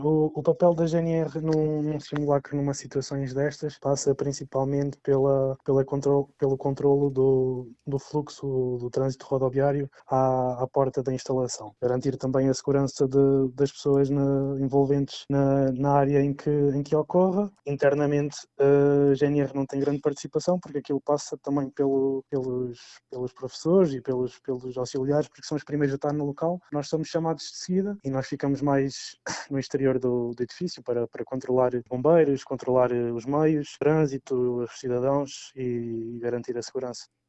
O papel da GNR num simulacro, numa situações destas, passa principalmente pelo controlo do fluxo do trânsito rodoviário à porta da instalação. Garantir também a segurança das pessoas envolventes na área em que ocorra. Internamente, a GNR não tem grande participação, porque aquilo passa também pelos professores e pelos auxiliares, porque são os primeiros a estar no local. Nós somos chamados de seguida e nós ficamos mais no exterior do edifício para controlar bombeiros, controlar os meios, trânsito, os cidadãos e garantir a segurança.